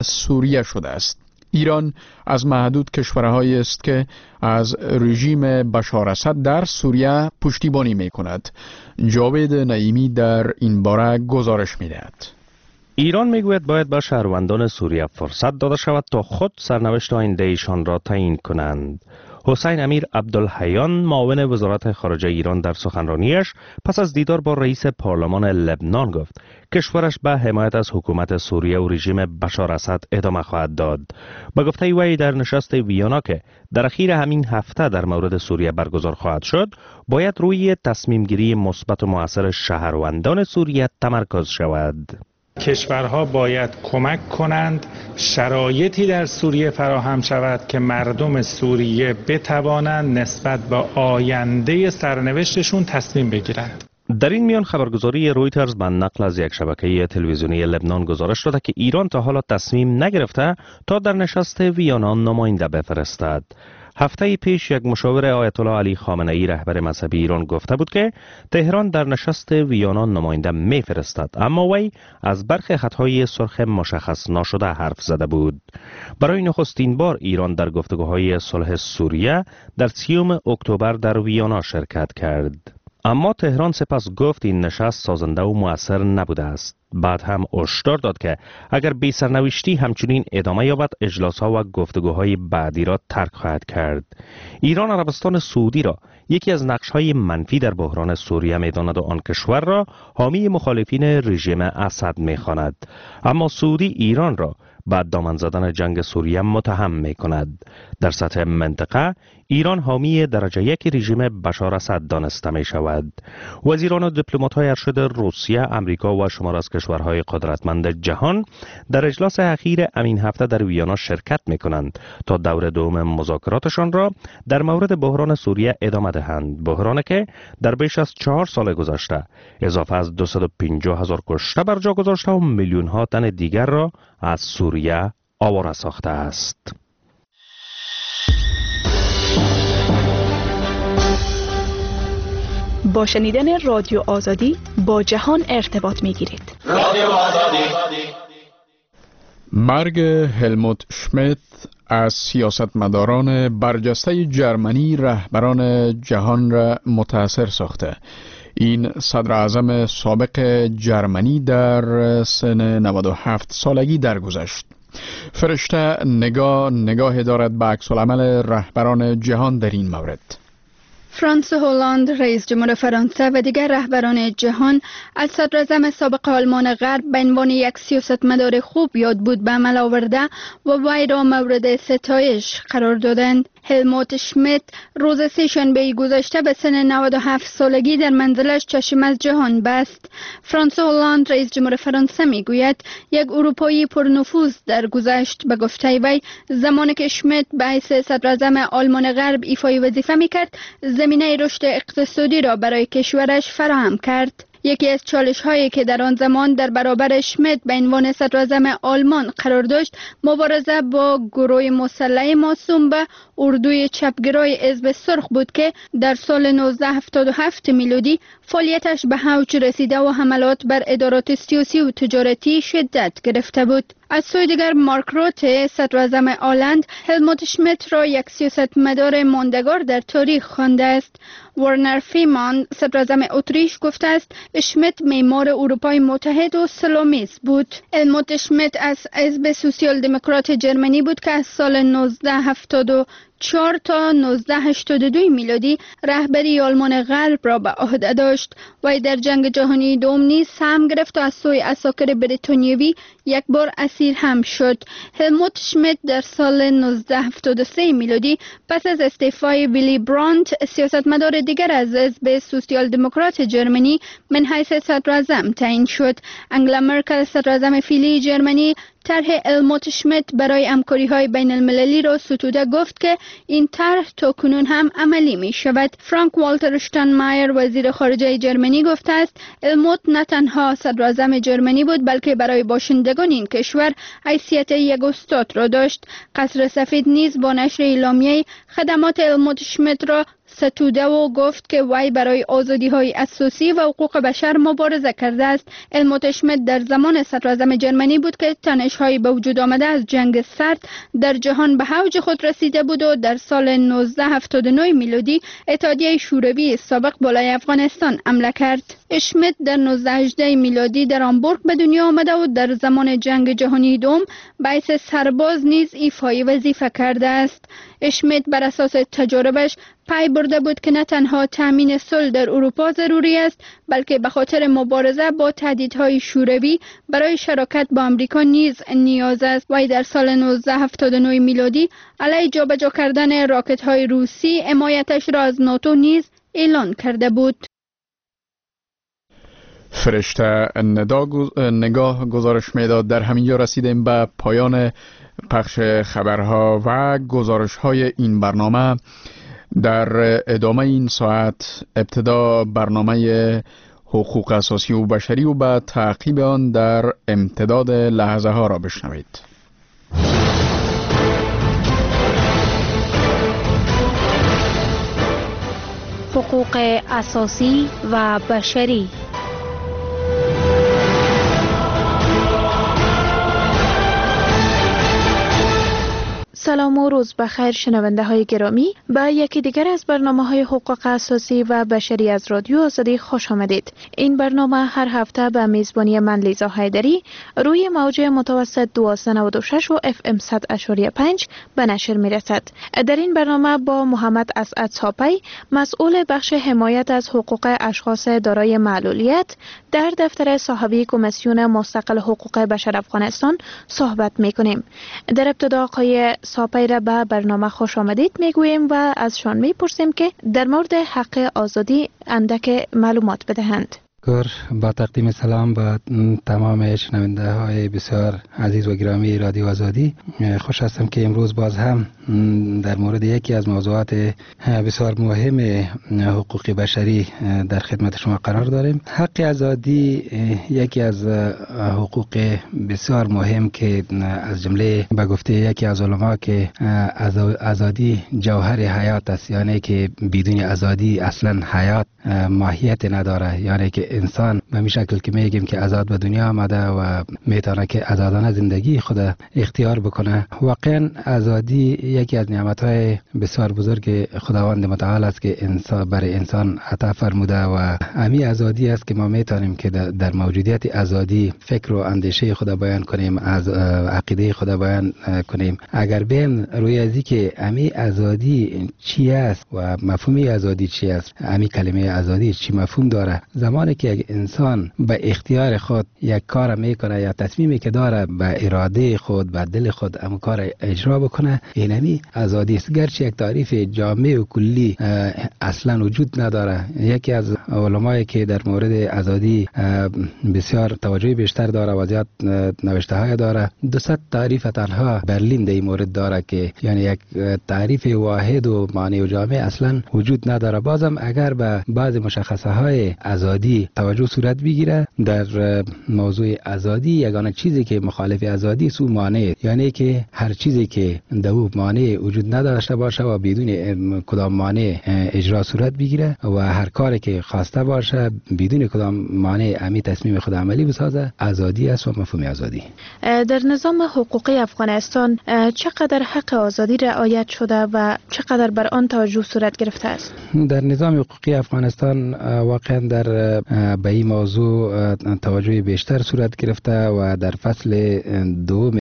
سوریه شده است. ایران از محدود کشورهایی است که از رژیم بشار اسد در سوریه پشتیبانی می کند. جاوید نعیمی در این باره گزارش می دهد. ایران میگوید باید به شهروندان سوریه فرصت داده شود تا خود سرنوشت آینده ایشان را تعیین کنند. حسین امیر عبدالحیان معاون وزارت خارجه ایران در سخنرانیش پس از دیدار با رئیس پارلمان لبنان گفت کشورش به حمایت از حکومت سوریه و رژیم بشار اسد ادامه خواهد داد. به گفته وی در نشست ویانا که در اخیر همین هفته در مورد سوریه برگزار خواهد شد، باید روی تصمیم گیری مثبت و مؤثر شهروندان سوریه تمرکز شود. کشورها باید کمک کنند شرایطی در سوریه فراهم شود که مردم سوریه بتوانند نسبت به آینده سرنوشتشون تصمیم بگیرند. در این میان خبرگزاری رویترز به نقل از یک شبکه تلویزیونی لبنان گزارش داده که ایران تا حالا تصمیم نگرفته تا در نشست ویانا نماینده بفرستد. هفته پیش یک مشاور آیت الله علی خامنه ای رهبر مذهبی ایران گفته بود که تهران در نشست ویانا نماینده میفرستد، اما وی از برخی خطهای سرخ مشخص نشده حرف زده بود. برای نخستین بار ایران در گفتگوهای صلح سوریه در 30 اکتبر در ویانا شرکت کرد. اما تهران سپس گفت این نشست سازنده و مؤثر نبوده است. بعد هم هشدار داد که اگر بی سرنوشتی همچنین ادامه یابد اجلاس‌ها و گفتگوهای بعدی را ترک خواهد کرد. ایران عربستان سعودی را یکی از نقش‌های منفی در بحران سوریه می‌داند و آن کشور را حامی مخالفین رژیم اسد می‌خواند. اما سعودی ایران را بعد دامن زدن جنگ سوریه متهم می‌کند. در سطح منطقه ایران حامی درجه یک رژیم بشار اسد دانسته می شود. وزیران و دیپلمات‌های ارشد روسیه، آمریکا و شمار از کشورهای قدرتمند جهان در اجلاس اخیر امین هفته در ویانا شرکت می کنند تا دور دوم مذاکراتشان را در مورد بحران سوریه ادامه دهند. بحرانی که در بیش از 4 سال گذشته اضافه از 250,000 کشته بر جا گذاشته و میلیون ها تن دیگر را از سوریه آواره ساخته است. با شنیدن رادیو آزادی با جهان ارتباط می گیرید. رادیو آزادی. مرگ هلموت شمیت از سیاستمداران برجسته جرمنی رهبران جهان را متاثر ساخته. این صدر اعظم سابق جرمنی در سن 97 سالگی درگذشت. فرشته نگاه دارد به عکس العمل رهبران جهان در این مورد. فرانس هولند رئیس جمهور فرانسه و دیگر رهبران جهان از صدراعظم سابق آلمان غرب به عنوان یک سیاستمدار خوب یاد بود به عمل آورده و وی را مورد ستایش قرار دادند. هلموت شمیت روز سه‌شنبه گذشته به سن 97 سالگی در منزلش چشم از جهان بست. فرانس هولند رئیس جمهور فرانسه میگوید یک اروپایی پرنفوذ درگذشت. به گفته وی زمانی که شمیت به حیث صدراعظم آلمان غرب ایفای وظیفه میکرد زمینه رشد اقتصادی را برای کشورش فراهم کرد. یکی از چالش هایی که در آن زمان در برابر شمیت به عنوان صدراعظم آلمان قرار داشت مبارزه با گروه مسلح موسوم به اردوی چپگرای حزب سرخ بود که در سال 1977 میلادی فعالیتش به اوج رسیده و حملات بر ادارات سیاسی و تجارتی شدت گرفته بود. از سوی دیگر مارک روته صدراعظم هلند هلموت شمیت را یک سیاستمدار ماندگار در تاریخ خوانده است. ورنر فیمان صدراعظم اتریش گفته است شمیت معمار اروپای متحد و سلامیست بود. هلموت شمیت از حزب سوسیال دموکرات جرمنی بود که از سال 1974 تا 1982 میلادی رهبری آلمان غرب را به عهده داشت. وی در جنگ جهانی دوم نیز سهم گرفت و از سوی عساکر بریتانیایی یک بار اسیر هم شد. هلموت شمیت در سال 1973 میلادی پس از استعفای ویلی برانت سیاستمدار دیگر از حزب سوسیال دموکرات جرمنی من حیث صدراعظم تعیین شد. انگلا مرکل صدراعظم فعلی جرمنی طرح هلموت شمیت برای همکاری‌های بین المللی را ستوده گفت که این طرح تا کنون هم عملی می شود. فرانک والتر اشتاینمایر وزیر خارجه جرمنی گفته است هلموت نه تنها صدراعظم جرمنی بود بلکه برای باشندگان این کشور حیثیت یک استاد را داشت. قصر سفید نیز با نشر اعلامیه خدمات هلموت شمیت را ستوده و گفت که وی برای آزادی‌های اساسی و حقوق بشر مبارزه کرده است. هلموت اشمیت در زمان صدراعظم جرمنی بود که تنش‌های به وجود آمده از جنگ سرد در جهان به اوج خود رسیده بود و در سال 1979 میلادی اتحادیه شوروی سابق بالای افغانستان حمله کرد. اشمیت در 1918 میلادی در هامبورگ به دنیا آمده و در زمان جنگ جهانی دوم به حیث سرباز نیز ایفای وظیفه کرده است. اشمیت بر اساس تجاربش پی برده بود که نه تنها تامین صلح در اروپا ضروری است، بلکه به خاطر مبارزه با تهدیدهای شوروی برای شراکت با آمریکا نیز نیاز است. و در سال 1979 میلادی علیه جابجا کردن راکت‌های روسی حمایتش را از ناتو نیز اعلان کرده بود. فرشته نگاه گزارش میداد. در همینجا رسیدیم به پایان پخش خبرها و گزارش‌های این برنامه. در ادامه این ساعت ابتدا برنامه حقوق اساسی و بشری و به تعقیب آن در امتداد لحظه ها را بشنوید. حقوق اساسی و بشری. سلام و روز بخیر شنونده های گرامی، به یکی دیگر از برنامه های حقوق اساسی و بشری از رادیو آزادی خوش آمدید. این برنامه هر هفته به میزبانی من لیزا حیدری روی موج متوسط 1296 و FM 100.5 به نشر می رسد. در این برنامه با محمد اسعد ساپی، مسئول بخش حمایت از حقوق اشخاص دارای معلولیت در دفتر صاحبی کمیسیون مستقل حقوق بشر افغانستان صحبت می کنیم. در ابتدا آقای ساپی را به برنامه خوش آمدید میگوییم و از شان میپرسیم که در مورد حق آزادی اندک معلومات بدهند. با تقدیم سلام با تمام شنونده های بسیار عزیز و گرامی رادیو آزادی، خوش هستم که امروز باز هم در مورد یکی از موضوعات بسیار مهم حقوق بشری در خدمت شما قرار داریم. حق آزادی یکی از حقوق بسیار مهم که از جمله به گفته یکی از علما که آزادی جوهر حیات است، یعنی که بدون آزادی اصلا حیات ماهیت نداره، یعنی که انسان به می شکل که میگیم که آزاد به دنیا آمده و میتونه که آزادانه زندگی خود اختیار بکنه. واقعا آزادی یکی از نعمت‌های بسیار بزرگ خداوند متعال است که انسان برای انسان عطا فرموده و همین آزادی است که ما میتونیم که در موجودیت آزادی فکر و اندیشه خود بیان کنیم، از عقیده خود بیان کنیم. اگر بین روی ازی که همین آزادی چی است و مفهوم آزادی چی است، همین کلمه آزادی چی مفهوم داره، زمانی که یک انسان به اختیار خود یک کار میکنه یا تصمیمی که داره به اراده خود به دل خود هم کار اجرا بکنه، اینمی آزادی است. گرچه یک تعریف جامع و کلی اصلا وجود نداره. یکی از علمایی که در مورد آزادی بسیار توجه بیشتر داره و زیاد نوشته های داره، 200 تعریف تنها برلین در این مورد داره که یعنی یک تعریف واحد و معنی و جامع اصلا وجود نداره. بازم اگر به بعض مشخصه های آزادی توجه صورت بگیره، در موضوع آزادی یگانه چیزی که مخالف آزادی سو مانع، یعنی که هر چیزی که دو مانع وجود نداشته باشه و بدون کدام مانع اجرا صورت بگیره و هر کاری که خواسته باشه بدون کدام مانع امی تصمیم خود عملی بسازه، آزادی است و مفهوم آزادی. در نظام حقوقی افغانستان چقدر حق آزادی رعایت شده و چقدر بر آن توجه صورت گرفته است؟ در نظام حقوقی افغانستان واقعا در به این موضوع توجه بیشتر صورت گرفته و در فصل دوم